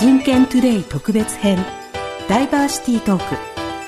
人権トゥデイ特別編ダイバーシティトーク。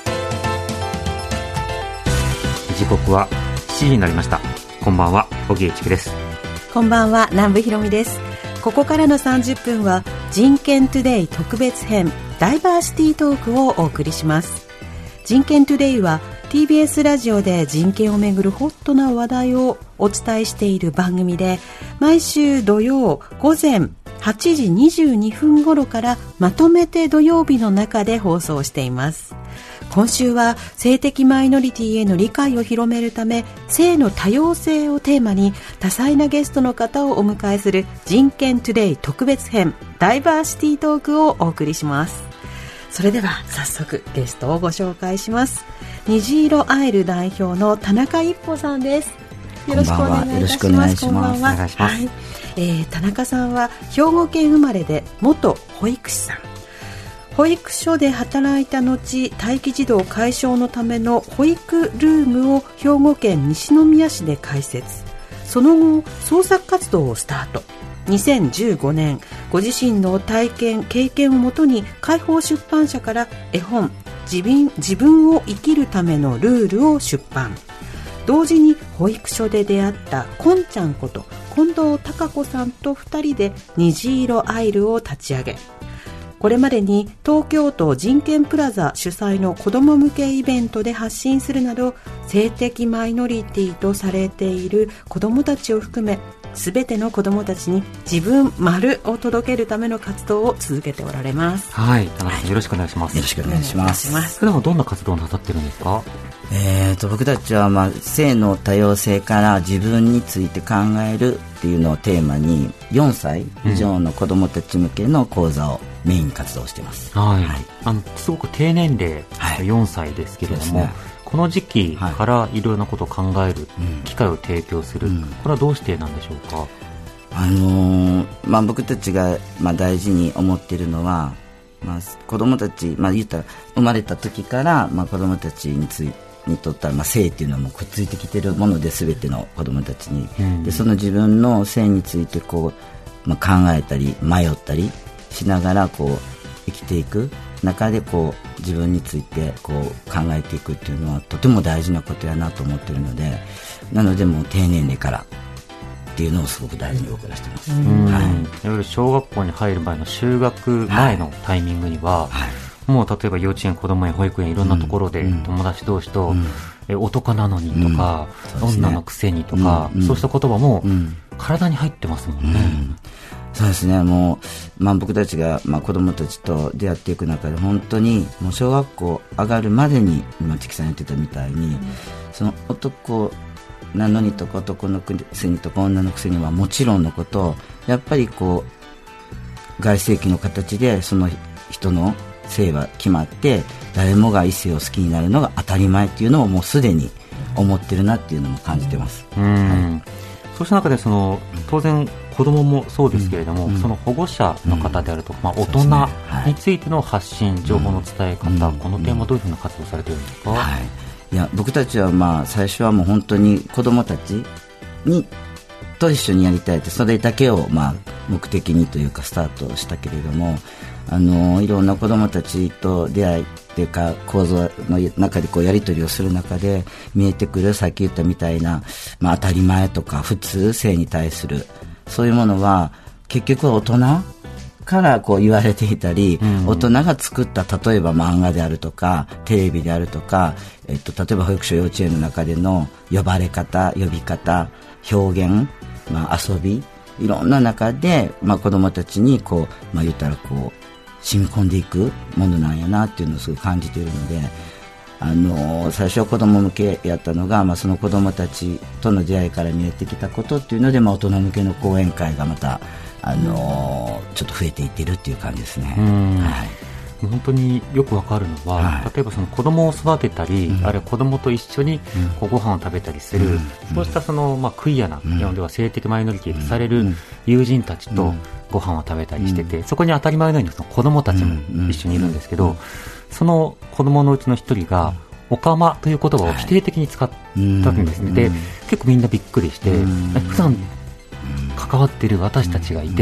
時刻は7時になりました。こんばんは、荻上チキです。 こんばんは、南部ひろみです。ここからの30分は人権トゥデイ特別編ダイバーシティトークをお送りします。人権トゥデイは TBS ラジオで人権をめぐるホットな話題をお伝えしている番組で、毎週土曜午前8時22分頃からまとめて土曜日の中で放送しています。今週は性的マイノリティへの理解を広めるため、性の多様性をテーマに多彩なゲストの方をお迎えする人権トゥデイ特別編ダイバーシティトークをお送りします。それでは早速ゲストをご紹介します。虹色アイル代表の田中一歩さんです。よろしくお願いいたします。こんばんは。田中さんは兵庫県生まれで元保育士さん。保育所で働いた後、待機児童解消のための保育ルームを兵庫県西宮市で開設。その後創作活動をスタート。2015年ご自身の体験経験をもとに解放出版社から絵本自分を生きるためのルールを出版。同時に保育所で出会ったこんちゃんこと近藤孝子さんと2人で虹色アイルを立ち上げ、これまでに東京都人権プラザ主催の子ども向けイベントで発信するなど、性的マイノリティとされている子どもたちを含めすべての子どもたちに自分丸を届けるための活動を続けておられます。 はい、田中さん、よろしくお願いします。 よろしくお願いします。 普段はどんな活動をなさってるんですか？ 僕たちは、性の多様性から自分について考えるっていうのをテーマに4歳以上の子どもたち向けの講座をメインに活動しています。 すごく低年齢、4歳ですけれども、この時期からいろいろなことを考える機会を提供する、これはどうしてなんでしょうか？僕たちが、大事に思っているのは、子どもたち、言ったら生まれた時から、子どもたちにとったら、性っていうのはもうくっついてきているもので、全ての子どもたちに、でその自分の性について考えたり迷ったりしながら生きていく中で自分について考えていくっていうのはとても大事なことやなと思っているので、なのでもう低年齢からっていうのをすごく大事に僕らしてます。いわゆる小学校に入る前の就学前のタイミングには、もう例えば幼稚園、子ども園、保育園、いろんなところで友達同士と、男なのにとか、女のくせにとか、そうした言葉も体に入ってますもんね。 そうですね。もう、僕たちが、子どもたちと出会っていく中で、本当にもう小学校上がるまでに、今チキさん言ってたみたいに、その男なのにとか男のくせにとか女のくせにはもちろんのこと、やっぱり外性器の形でその人の性は決まって、誰もが異性を好きになるのが当たり前っていうのをもうすでに思ってるなっていうのも感じてます。 そうした中で当然子どももそうですけれども、その保護者の方であるとか、大人についての発信、情報の伝え方、この点はどういうふうな活動されているんですか？ いや、僕たちは最初はもう本当に子どもたちと一緒にやりたいって、それだけを目的にというかスタートしたけれども、いろんな子どもたちと出会いっていうか構造の中でやり取りをする中で見えてくる、さっき言ったみたいな、当たり前とか普通性に対するそういうものは結局は大人から言われていたり、大人が作った例えば漫画であるとかテレビであるとか、例えば保育所幼稚園の中での呼ばれ方、呼び方、表現、遊び、いろんな中で、子どもたちに言ったら染み込んでいくものなんやなっていうのをすごい感じているので、最初は子ども向けやったのが、その子どもたちとの出会いから見えてきたことっていうので、大人向けの講演会がまた、ちょっと増えていってるっていう感じですね。 本当によくわかるのは、例えばその子供を育てたり、あるいは子供と一緒にご飯を食べたりする、そうしたクイアな、では性的マイノリティとされる友人たちとご飯を食べたりしてて、そこに当たり前のようにその子供たちも一緒にいるんですけど、その子供のうちの一人がおかまという言葉を否定的に使ったんですね。で、結構みんなびっくりして、普段関わっている私たちがいて、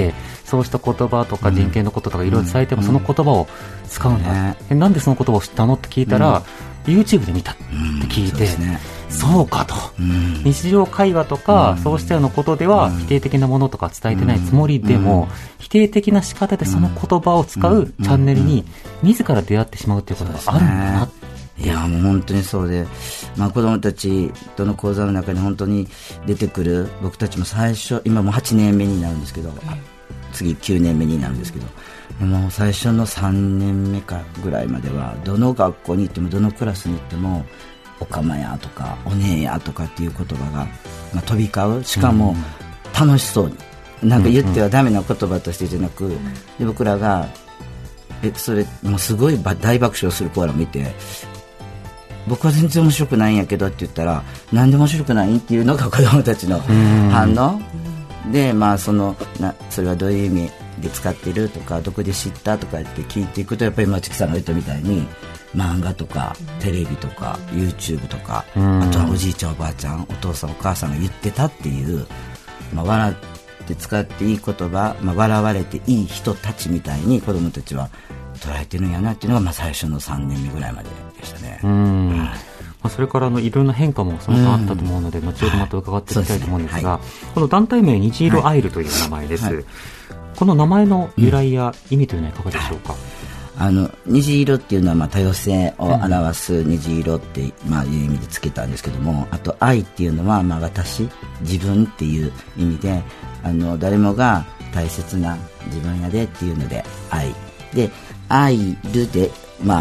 そうした言葉とか人権のこととかいろいろ伝えてもその言葉を使うんだ、なんでその言葉を知ったのって聞いたら、YouTube で見たって聞いて、そうかと、日常会話とか、そうしたようなことでは否定的なものとか伝えてないつもりでも、否定的な仕方でその言葉を使うチャンネルに自ら出会ってしまうということがあるんだな。 いやもう本当にそうで、子供たちとの講座の中に本当に出てくる、僕たちも最初、今もう8年目になるんですけど、次9年目になるんですけど、でも最初の3年目かぐらいまではどの学校に行ってもどのクラスに行ってもおかまやとかお姉やとかっていう言葉が、飛び交う。しかも楽しそうに、なんか言ってはダメな言葉としてじゃなく、で僕らがそれもうすごい大爆笑する子らを見て、僕は全然面白くないんやけどって言ったら、なんで面白くないっていうのが子供たちの反応で、それはどういう意味で使ってるとか、どこで知ったとかって聞いていくと、やっぱり松木さんが言ったみたいに漫画とかテレビとか YouTube とか、あとはおじいちゃんおばあちゃんお父さんお母さんが言ってたっていう、笑って使っていい言葉、笑われていい人たちみたいに子供たちは捉えてるんやなっていうのが、最初の3年目ぐらいまででしたね。 それからいろんな変化もその間あったと思うので、後ほどまた伺っていきたいと思うんですが、この団体名虹色アイルという名前です、この名前の由来や意味というのはいかがでしょうか。 虹色っていうのは多様性を表す虹色っていう意味でつけたんですけども、あと愛っていうのは私、自分っていう意味で、誰もが大切な自分やでっていうので愛で、アイルで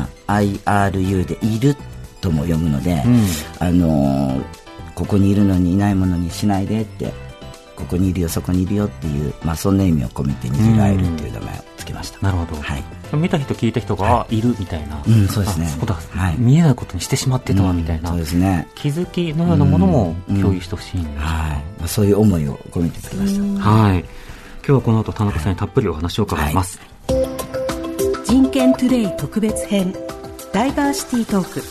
IRU でいるとも読むので、ここにいるのにいないものにしないでって、ここにいるよそこにいるよっていう、そんな意味を込めて虹色アイルっていう名前をつけました。 なるほど、見た人聞いた人が、いるみたいな、 そうですね、 そうだ、見えないことにしてしまってたわみたいな、 そうですね、 気づきのようなものも共有してほしいんです、 そういう思いを込めてつけました。 今日はこの後田中さんにたっぷりお話を伺います。 人権トゥデイ特別編、ダイバーシティトーク。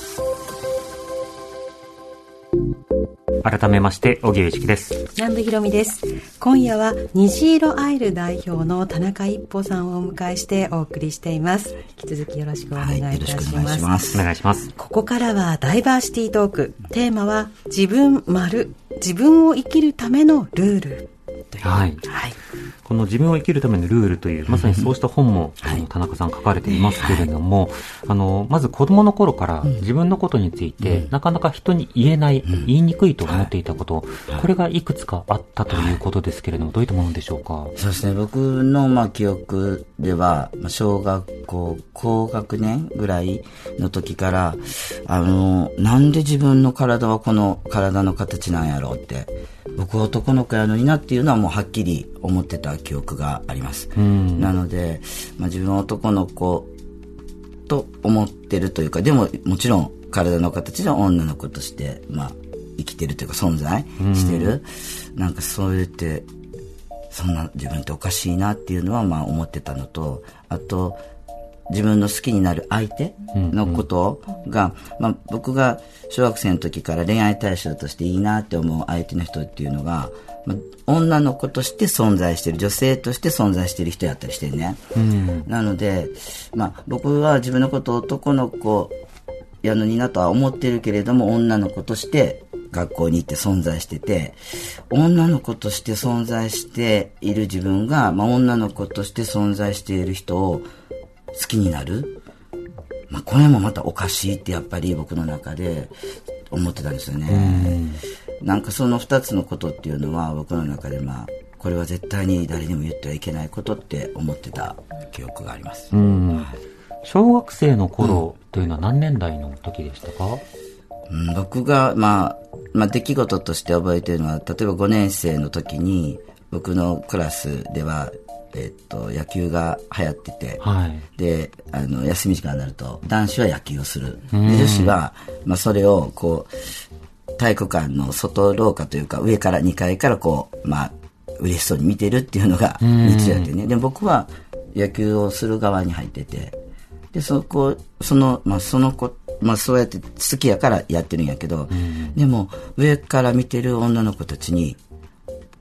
改めまして荻上チキです。 南部ひろみです。今夜は虹色アイル代表の田中一歩さんをお迎えしてお送りしています。引き続きよろしくお願いいたします。 お願いします。ここからはダイバーシティトーク。テーマは自分を生きるためのルール。 この自分を生きるためのルールという、まさにそうした本も、田中さん書かれていますけれども、まず子供の頃から自分のことについて、なかなか人に言えない、言いにくいと思っていたこと、これがいくつかあったということですけれども、どういったものでしょうか。 そうですね、僕の記憶では、小学校高学年ぐらいの時から、なんで自分の体はこの体の形なんやろうって、僕は男の子やのになっていうのはもうはっきり思ってた記憶があります。なので、自分は男の子と思ってるというか、でももちろん体の形では女の子として、生きてるというか存在してる。なんかそう言って、そんな自分っておかしいなっていうのは思ってたのと、あと、自分の好きになる相手のことが、僕が小学生の時から恋愛対象としていいなって思う相手の人っていうのが、女の子として存在している、女性として存在している人やったりしてね。なので、僕は自分のことを男の子やのになとは思ってるけれども、女の子として学校に行って存在してて、女の子として存在している自分が、女の子として存在している人を好きになる、これもまたおかしいってやっぱり僕の中で思ってたんですよね。なんかその2つのことっていうのは僕の中でこれは絶対に誰にも言ってはいけないことって思ってた記憶があります。 小学生の頃というのは何年代の時でしたか？ 僕が出来事として覚えているのは、例えば5年生の時に僕のクラスでは野球が流行ってて、で休み時間になると男子は野球をする、で女子は、それを体育館の外廊下というか上から2階から嬉しそうに見てるっていうのが日常やってね。で僕は野球をする側に入ってて、でその子そうやって好きやからやってるんやけど、でも上から見てる女の子たちに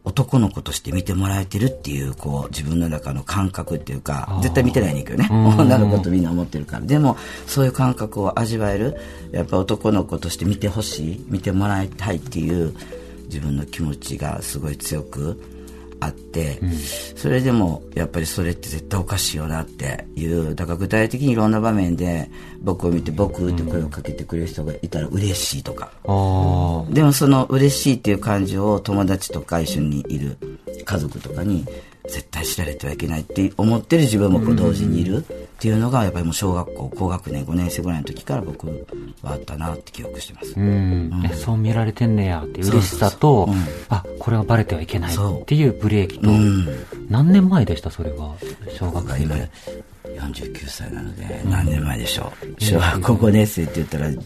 男の子として見てもらえてるっていう、こう自分の中の感覚っていうか、絶対見てないねんけどね、女の子とみんな思ってるから。でもそういう感覚を味わえる、やっぱ男の子として見てほしい、見てもらいたいっていう自分の気持ちがすごい強くあって、それでもやっぱりそれって絶対おかしいよなっていう、だから具体的にいろんな場面で僕を見て僕って声をかけてくれる人がいたら嬉しいとか、でもその嬉しいっていう感情を友達とか一緒にいる家族とかに絶対知られてはいけないって思ってる自分もこう同時にいるっていうのが、やっぱりもう小学校高学年5年生ぐらいの時から僕はあったなって記憶してます。 そう見られてんねやっていう嬉しさと、あ、これはバレてはいけないっていうブレーキと、何年前でしたそれは？小学生で 49歳なので何年前でしょう。小学校5年生って言ったら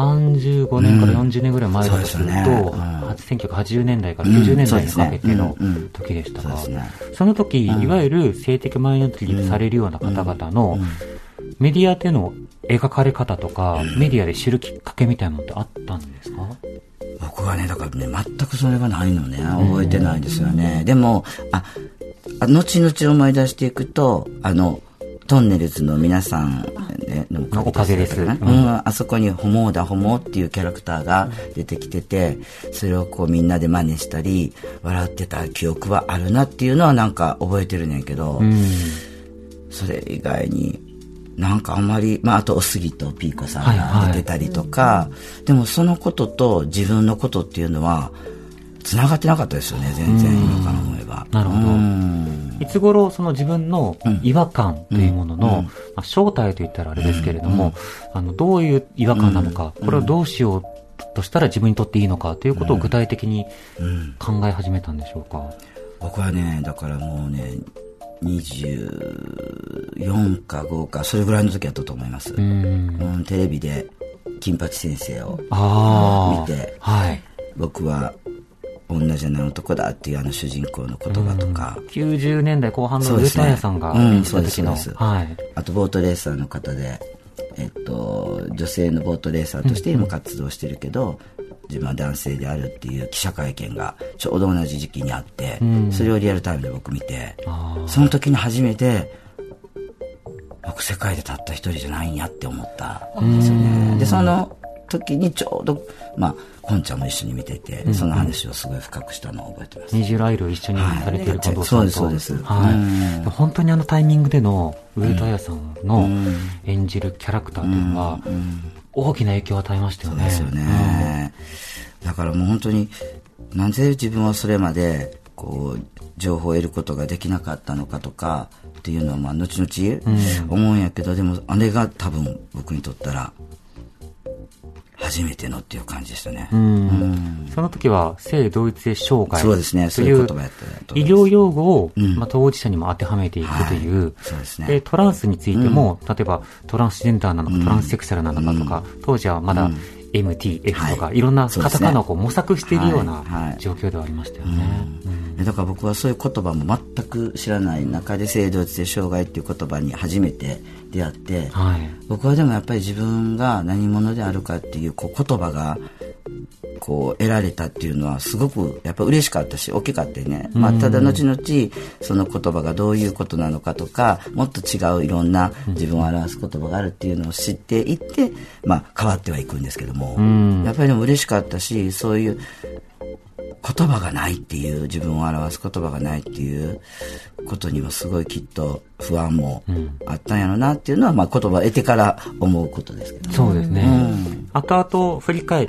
35年から40年ぐらい前だとすると、1980年代から90年代にかけての時でしたが、その時、いわゆる性的マイノリティとされるような方々のメディアでの描かれ方とか、メディアで知るきっかけみたいなのってあったんですか？ 僕はね、だからね、全くそれがないのね、覚えてないんですよね。でも後々思い出していくと、トンネルズの皆さんのおかげです。 あそこにホモだホモっていうキャラクターが出てきてて、それをこうみんなで真似したり笑ってた記憶はあるなっていうのはなんか覚えてるねんけど、それ以外になんかあんまり、あとおすぎとピーコさんが出てたりとか、でもそのことと自分のことっていうのは繋がってなかったですよね、全然今から思えば。 なるほど。いつ頃その自分の違和感というものの、正体といったらあれですけれども、どういう違和感なのか、これをどうしようとしたら自分にとっていいのかということを具体的に考え始めたんでしょうか？ 僕はね、だからもうね、24か5かそれぐらいの時だったと思います。テレビで金八先生を見て、僕は女じゃない男だっていう主人公の言葉とか、 90年代後半の上戸彩さんが演じた時の、 あとボートレーサーの方で、女性のボートレーサーとして今活動してるけど、自分は男性であるっていう記者会見がちょうど同じ時期にあって、それをリアルタイムで僕見て、その時に初めて僕世界でたった一人じゃないんやって思ったんですよね。でその時にちょうどこんちゃんも一緒に見てて、その話をすごい深くしたのを覚えてます。 20ライルを一緒にされている近藤さんと、 そうです。 本当にタイミングでの上戸彩さんの演じるキャラクターというのは大きな影響を与えましたよね。 そうですよね。だからもう本当になぜ自分はそれまでこう情報を得ることができなかったのかとかっていうのは後々思うんやけど、でもあれが多分僕にとったら初めてのっていう感じでしたね。 その時は性同一性障害という医療用語を当事者にも当てはめていくという、でトランスについても、例えばトランスジェンダーなのかトランスセクシャルなのかとか、当時はまだMTF とかいろんなカタカナを模索しているような状況ではありましたよね。 だから僕はそういう言葉も全く知らない中で性同一性障害っていう言葉に初めて出会って、僕はでもやっぱり自分が何者であるかっていう言葉がこう得られたっていうのはすごくやっぱ嬉しかったし大きかったよね。ただ後々その言葉がどういうことなのかとか、もっと違ういろんな自分を表す言葉があるっていうのを知っていって、変わってはいくんですけども、やっぱりでも嬉しかったし、そういう言葉がないっていう、自分を表す言葉がないっていうことにはすごいきっと不安もあったんやろなっていうのは、言葉を得てから思うことですけどね。 そうですね。後々振り返って、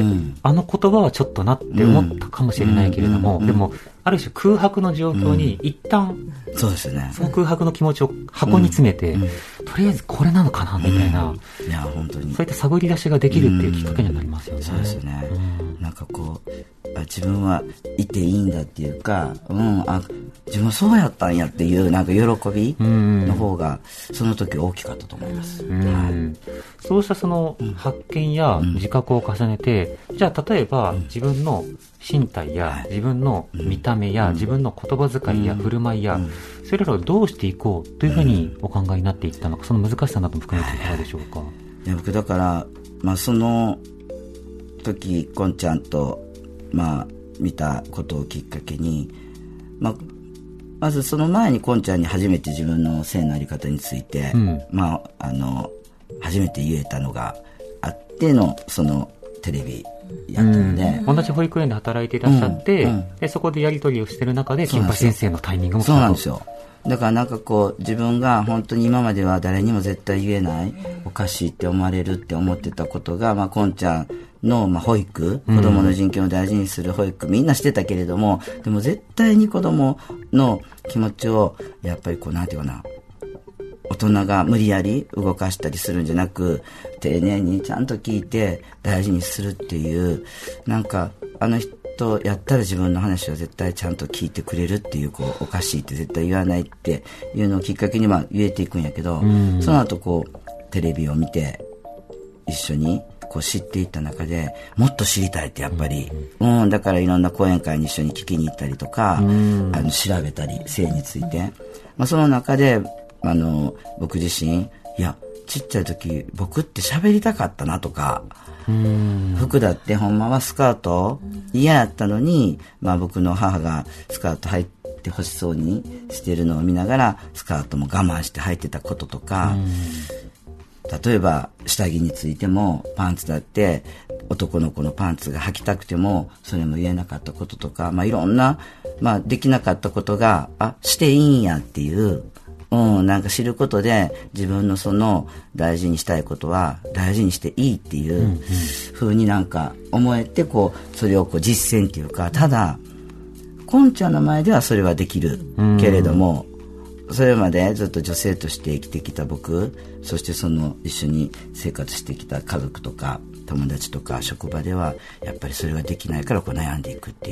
あの言葉はちょっとなって思ったかもしれないけれども、でもある種空白の状況に一旦、 そうですね。 その空白の気持ちを箱に詰めて、とりあえずこれなのかなみたいな、 いや本当にそういった探り出しができるっていうきっかけになりますよね。 そうですよね。なんかこう自分はいていいんだっていうか、自分はそうやったんやっていうなんか喜びの方がその時大きかったと思います。 そうしたその発見や自覚を重ねて、じゃあ例えば自分の身体や自分の見た目や自分の言葉遣いや振る舞いやそれらをどうしていこうというふうにお考えになっていったのか、その難しさなども含めていかがでしょうか？ いや僕だから、その時こんちゃんと見たことをきっかけに、まずその前にこんちゃんに初めて自分の性の在り方について、初めて言えたのがあってのそのテレビやったので、 同じ保育園で働いていらっしゃって、でそこでやり取りをしてる中で金八先生のタイミングも来たと。 そうなんですよ。だからなんかこう自分が本当に今までは誰にも絶対言えないおかしいって思われるって思ってたことが、こんちゃんの保育、子供の人権を大事にする保育みんなしてたけれども、でも絶対に子供の気持ちをやっぱりこうなんていうかな、大人が無理やり動かしたりするんじゃなく、丁寧にちゃんと聞いて大事にするっていう、なんかあの人やったら自分の話を絶対ちゃんと聞いてくれるっていう、おかしいって絶対言わないっていうのをきっかけに言えていくんやけど、その後テレビを見て一緒に知っていった中で、もっと知りたいってやっぱり、だからいろんな講演会に一緒に聞きに行ったりとか、調べたり性について、その中で僕自身、いやちっちゃい時僕って喋りたかったなとか、服だってほんまはスカート嫌やったのに、僕の母がスカート履いてほしそうにしてるのを見ながらスカートも我慢して履いてたこととか、例えば下着についてもパンツだって男の子のパンツが履きたくてもそれも言えなかったこととか、いろんな、できなかったことがしていいんやっていう、なんか知ることで自分のその大事にしたいことは大事にしていいっていう風になんか思えて、それを実践っていうか、ただこんちゃんの前ではそれはできるけれども、それまでずっと女性として生きてきた僕、そしてその一緒に生活してきた家族とか友達とか職場ではやっぱりそれができないから悩んでいくっていう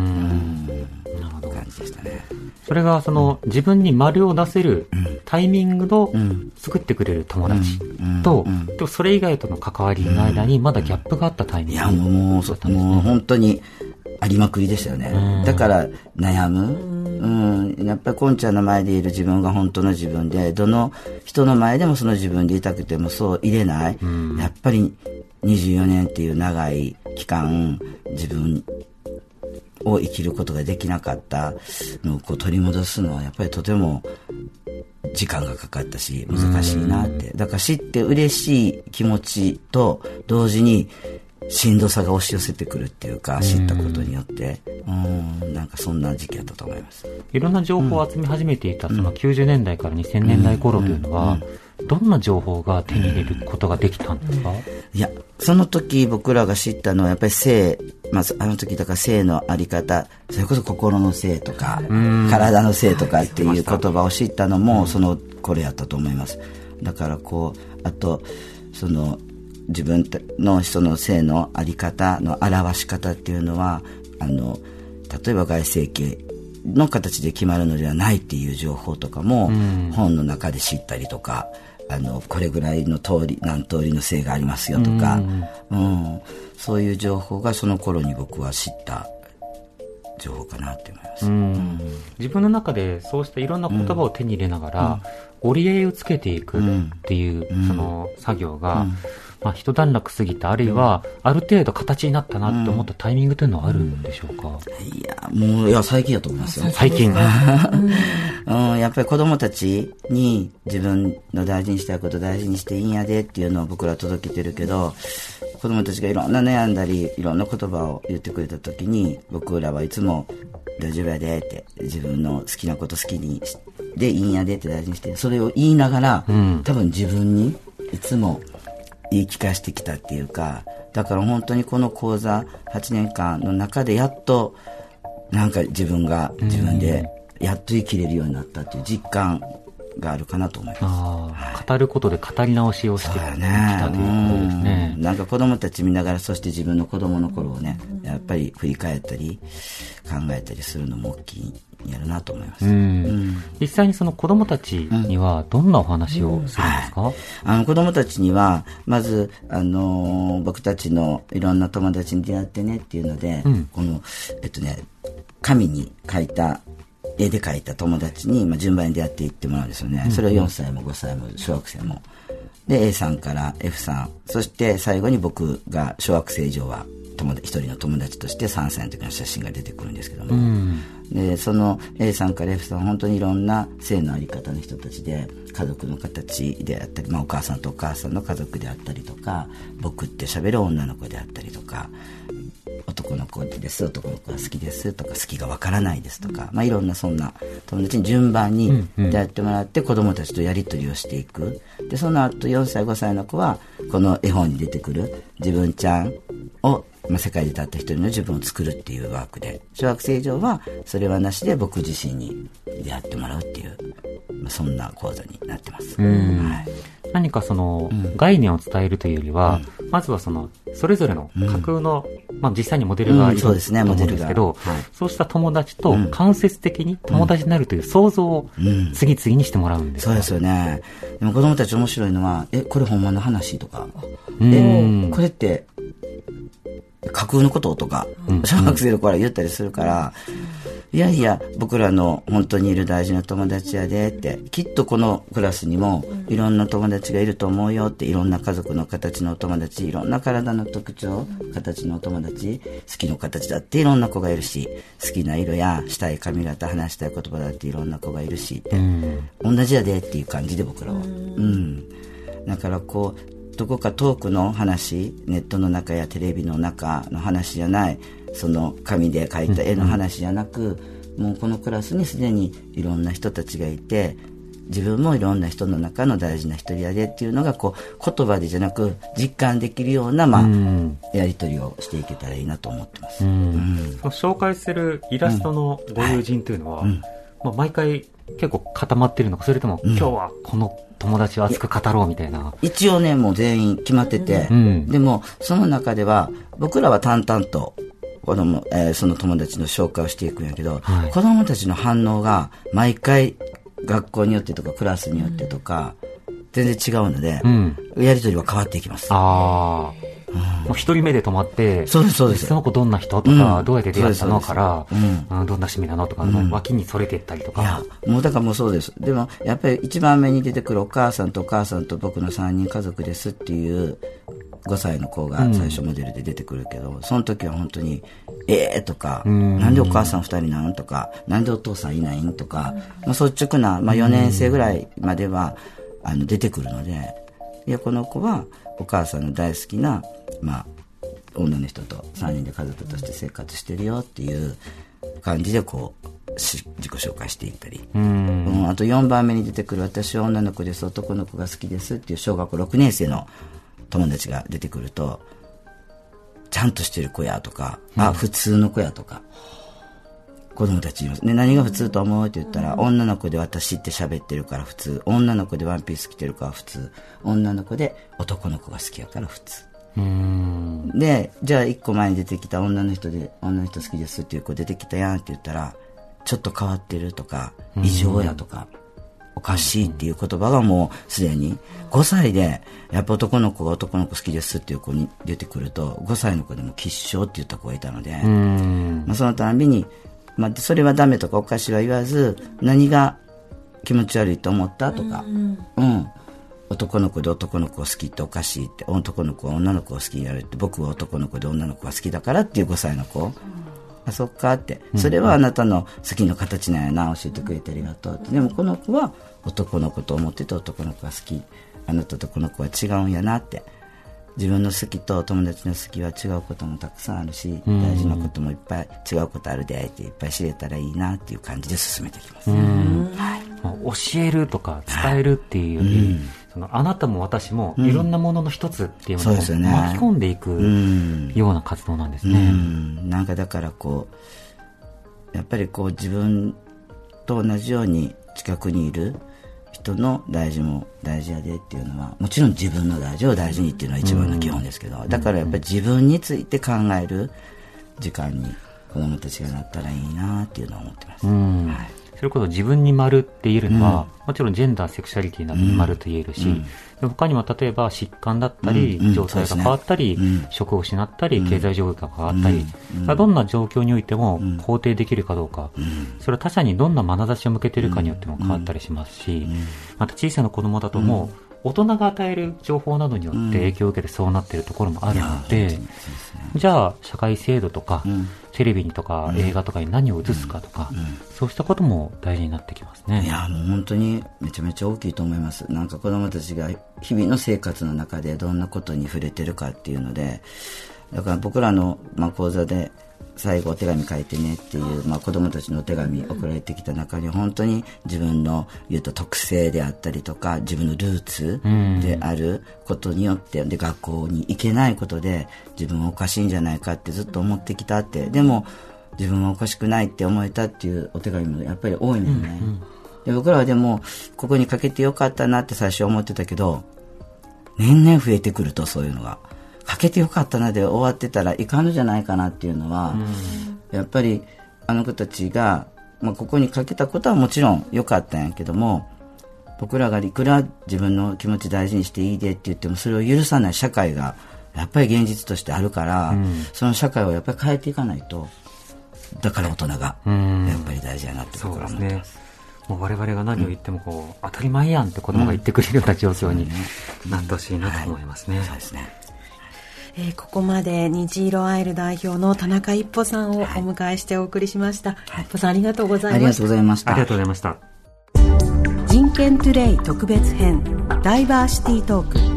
感じでしたね。 それが自分に丸を出せるタイミングの作ってくれる友達と、でもそれ以外との関わりの間にまだギャップがあったタイミング。 いやもう本当にありまくりでしたよね。だから悩む。やっぱりこんちゃんの前でいる自分が本当の自分で、どの人の前でもその自分でいたくてもそういれない。やっぱり24年っていう長い期間、自分を生きることができなかったのを取り戻すのはやっぱりとても時間がかかったし難しいなって。だから知って嬉しい気持ちと同時にしんどさが押し寄せてくるっていうか、知ったことによってなんかそんな時期だったと思います。 いろんな情報を集め始めていたその90年代から2000年代頃というのは、どんな情報が手に入れることができたんですか？ いや、その時僕らが知ったのはやっぱり性、あの時だから性のあり方、それこそ心の性とか体の性とかっていう言葉を知ったのもこれやったと思います。だからあと自分の人の性のあり方の表し方っていうのは例えば外性系の形で決まるのではないっていう情報とかも本の中で知ったりとか、これぐらいの何通りの性がありますよとか、そういう情報がその頃に僕は知った情報かなって思います。 自分の中でそうしたいろんな言葉を手に入れながら、折り合いをつけていくっていう、その作業が、一段落過ぎた、あるいはある程度形になったなって思ったタイミングというのはあるんでしょうか？ いや最近だと思いますよ。 最近やっぱり子供たちに自分の大事にしたいこと大事にしていいんやでっていうのを僕ら届けてるけど、子供たちがいろんな悩んだりいろんな言葉を言ってくれた時に、僕らはいつも大丈夫やでって、自分の好きなこと好きにでいいんやでって大事にして、それを言いながら、多分自分にいつも言い聞かしてきたっていうか、だから本当にこの講座8年間の中でやっとなんか自分が自分でやっと生きれるようになったっていう実感があるかなと思います。 語ることで語り直しをしてきたということですね。 なんか子供たち見ながら、そして自分の子供の頃をね、やっぱり振り返ったり考えたりするのも大きいやるなと思います。 実際にその子供たちにはどんなお話をするんですか？ 子供たちにはまず僕たちのいろんな友達に出会ってねっていうので、この紙に書いた絵で描いた友達に、順番に出会っていってもらうんですよね。それを4歳も5歳も小学生もで A さんから F さん、そして最後に僕が小学生以上はっ一人の友達として3歳の時の写真が出てくるんですけども、でその A さんから F さんは本当にいろんな性のあり方の人たちで、家族の形であったり、お母さんとお母さんの家族であったりとか、僕って喋る女の子であったりとか、男の子です、男の子が好きですとか、好きがわからないですとか、いろんなそんな友達に順番に出会ってもらって、子供たちとやり取りをしていく。でその後4歳5歳の子はこの絵本に出てくる自分ちゃんを、世界でたった一人の自分を作るっていうワークで、小学生以上はそれはなしで僕自身に出会ってもらうっていう、そんな講座になってます。はい、 何かその概念を伝えるというよりは、まずはそれぞれの架空の、実際にモデルがいると思うんですけど、そうした友達と間接的に友達になるという想像を次々にしてもらうんですか？ そうですよね。でも子供たち面白いのは、これほんまの話とか、これって架空のこととか、小学生の頃は言ったりするから、いやいや僕らの本当にいる大事な友達やでって、きっとこのクラスにもいろんな友達がいると思うよって、いろんな家族の形のお友達、いろんな体の特徴形のお友達、好きの形だっていろんな子がいるし、好きな色やしたい髪型、話したい言葉だっていろんな子がいるしって、同じやでっていう感じで僕らは、だからこうどこか遠くの話、ネットの中やテレビの中の話じゃない、その紙で描いた絵の話じゃなく、もうこのクラスにすでにいろんな人たちがいて、自分もいろんな人の中の大事な一人やでっていうのが、こう言葉でじゃなく実感できるような、やり取りをしていけたらいいなと思ってます。 紹介するイラストのご友人というのは、毎回結構固まってるのか、それとも今日はこの友達を熱く語ろうみたいな。 一応ね、もう全員決まってて、でもその中では僕らは淡々とその友達の紹介をしていくんやけど、子供たちの反応が毎回学校によってとかクラスによってとか全然違うので、やり取りは変わっていきます。 もう一人目で止まって、 そうですそうです。 その子どんな人とか、どうやって出会ったのから、どんな趣味なのとか、脇にそれていったりとか。 いや、もうだからもうそうです。でもやっぱり一番目に出てくるお母さんと僕の3人家族ですっていう5歳の子が最初モデルで出てくるけど、その時は本当にとか、なんでお母さん2人なんとか、なんでお父さんいないんとか、率直な、4年生ぐらいまでは出てくるので、いやこの子はお母さんの大好きな、女の人と3人で家族として生活してるよっていう感じでこう自己紹介していったり、あと4番目に出てくる私は女の子です、男の子が好きですっていう小学校6年生の友達が出てくると、ちゃんとしてる子やとか、普通の子やとか子供たち言いますね。何が普通と思うって言ったら、女の子で私って喋ってるから普通、女の子でワンピース着てるから普通、女の子で男の子が好きやから普通で、じゃあ1個前に出てきた女の人で女の人好きですっていう子出てきたやんって言ったら、ちょっと変わってるとか異常やとかおかしいっていう言葉がもうすでに5歳でやっぱ男の子が男の子好きですっていう子に出てくると、5歳の子でも吉祥って言った子がいたので、そのたんびに、それはダメとかおかしいは言わず、何が気持ち悪いと思ったとか、男の子で男の子を好きっておかしいって、男の子は女の子を好きになるって、僕は男の子で女の子が好きだからっていう5歳の子、そっかって、それはあなたの好きの形なんやな、教えてくれてありがとうって。でもこの子は男の子と思ってて男の子が好き、あなたとこの子は違うんやなって。自分の好きと友達の好きは違うこともたくさんあるし、大事なこともいっぱい違うことあるでっていっぱい知れたらいいなっていう感じで進めていきます。 教えるとか伝えるっていうより、あなたも私もいろんなものの一つっていうのを巻き込んでいくような活動なんですね。 なんかだからこうやっぱりこう自分と同じように近くにいる人の大事も大事やでっていうのは、もちろん自分の大事を大事にっていうのは一番の基本ですけど、だからやっぱり自分について考える時間に子どもたちがなったらいいなっていうのは思ってます。 それこそ自分に丸って言えるのは、もちろんジェンダーセクシャリティなどに丸と言えるし、他にも例えば疾患だったり、状態が変わったり、職を失ったり、経済状況が変わったり、どんな状況においても肯定できるかどうか、それは他者にどんな眼差しを向けているかによっても変わったりしますし、また小さな子供だともう大人が与える情報などによって影響を受けてそうなっているところもあるので、じゃあ社会制度とか、テレビにとか映画とかに何を映すかとか、そうしたことも大事になってきますね。 いやもう本当にめちゃめちゃ大きいと思います。なんか子どもたちが日々の生活の中でどんなことに触れてるかっていうので、だから僕らの、講座で最後お手紙書いてねっていう、子どもたちのお手紙送られてきた中に本当に自分の言うと特性であったりとか自分のルーツであることによって、で学校に行けないことで自分はおかしいんじゃないかってずっと思ってきたって、でも自分はおかしくないって思えたっていうお手紙もやっぱり多いのよね、で僕らはでもここに書けてよかったなって最初思ってたけど、年々増えてくるとそういうのが書けてよかったなで終わってたらいかんのじゃないかなっていうのは、やっぱりあの子たちが、ここに書けたことはもちろん良かったんやけども、僕らがいくら自分の気持ち大事にしていいでって言ってもそれを許さない社会がやっぱり現実としてあるから、その社会をやっぱり変えていかないと、だから大人がやっぱり大事やなって僕は思ってます。 もう我々が何を言っても当たり前やんって子供が言ってくれるような状況になってほしいなと思いますね。 そうですね。 ここまで虹色アイル代表の田中一歩さんをお迎えしてお送りしました。一歩さんありがとうございました。 ありがとうございました。 ありがとうございました。 人権トゥデイ特別編ダイバーシティトーク。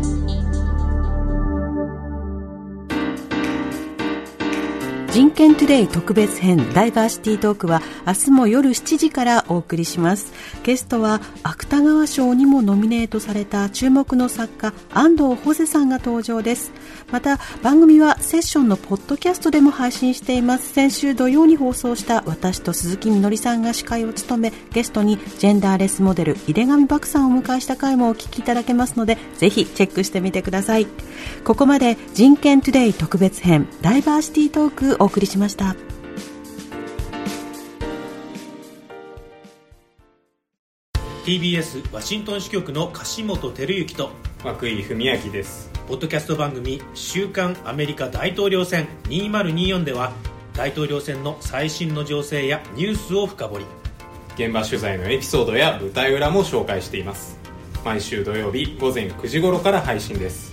人権トゥデイ特別編ダイバーシティトークは明日も夜7時からお送りします。ゲストは芥川賞にもノミネートされた注目の作家安藤ホセさんが登場です。また番組はセッションのポッドキャストでも配信しています。先週土曜に放送した私と鈴木みのりさんが司会を務め、ゲストにジェンダーレスモデル井手上漠さんをお迎えした回もお聞きいただけますので、ぜひチェックしてみてください。ここまで人権トゥデイ特別編ダイバーシティトークお送りしました。 TBS ワシントン支局の樫本照之と涌井文明です。 ポッドキャスト番組週刊アメリカ大統領選2024では大統領選の最新の情勢やニュースを深掘り、 現場取材のエピソードや舞台裏も紹介しています。毎週土曜日午前9時頃から配信です。